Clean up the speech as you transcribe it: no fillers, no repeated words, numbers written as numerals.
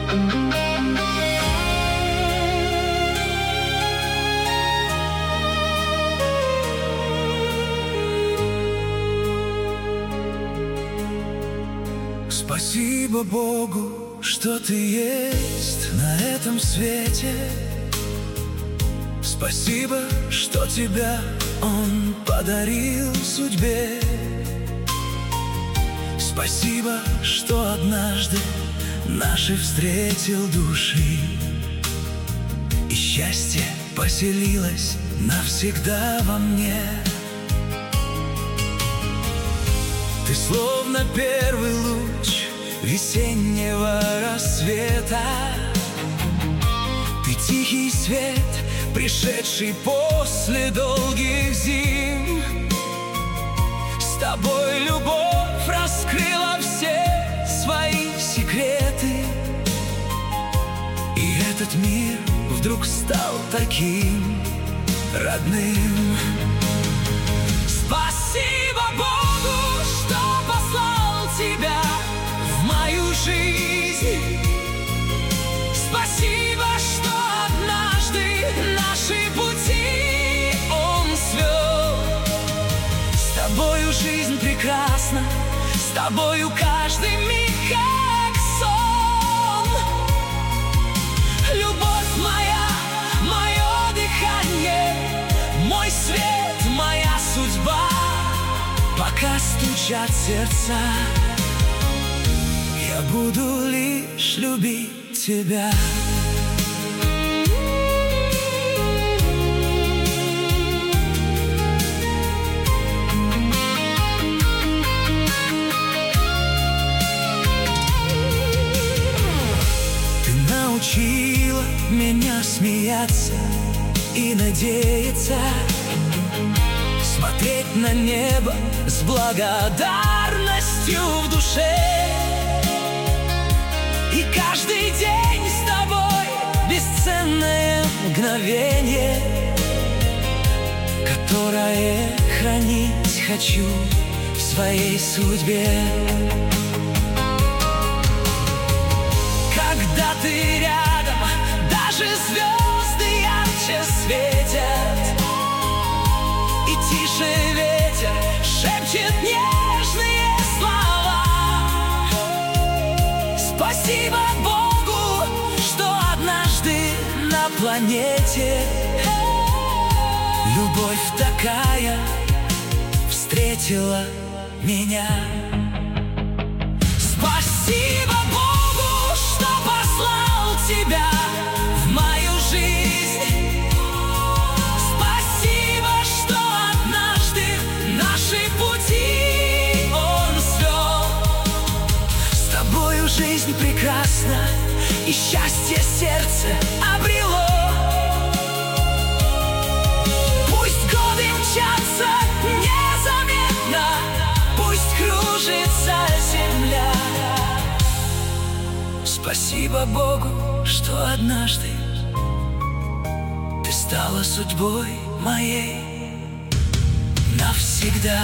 Спасибо Богу, что ты есть на этом свете. Спасибо, что тебя Он подарил судьбе. Спасибо, что однажды наши встретил души, и счастье поселилось навсегда во мне. Ты словно первый луч весеннего рассвета. Ты тихий свет, пришедший после долгих зим. С тобой любовь раскрыла все свои секреты, и этот мир вдруг стал таким родным. Спасибо Богу, что послал тебя в мою жизнь. Спасибо, что однажды наши пути Он свел. С тобою жизнь прекрасна, с тобою каждый миг как сон. Любовь моя, мое дыхание, мой свет, моя судьба. Пока стучат сердца, я буду лишь любить тебя. Ты научила меня смеяться и надеяться, смотреть на небо с благодарностью в душе. И каждый день с тобой бесценное мгновение, которое хранить хочу в своей судьбе. Когда ты рядом, даже звезды ярче светят, и тише ветер шепчет нежные слова. Спасибо Богу, что однажды на планете любовь такая встретила меня. Спасибо Богу, что послал тебя в мою жизнь. Спасибо, что однажды наши пути Он свел. С тобою жизнь прекрасна, и счастье сердце обрело. Пусть годы мчатся незаметно, пусть кружится земля. Спасибо Богу, что однажды ты стала судьбой моей навсегда.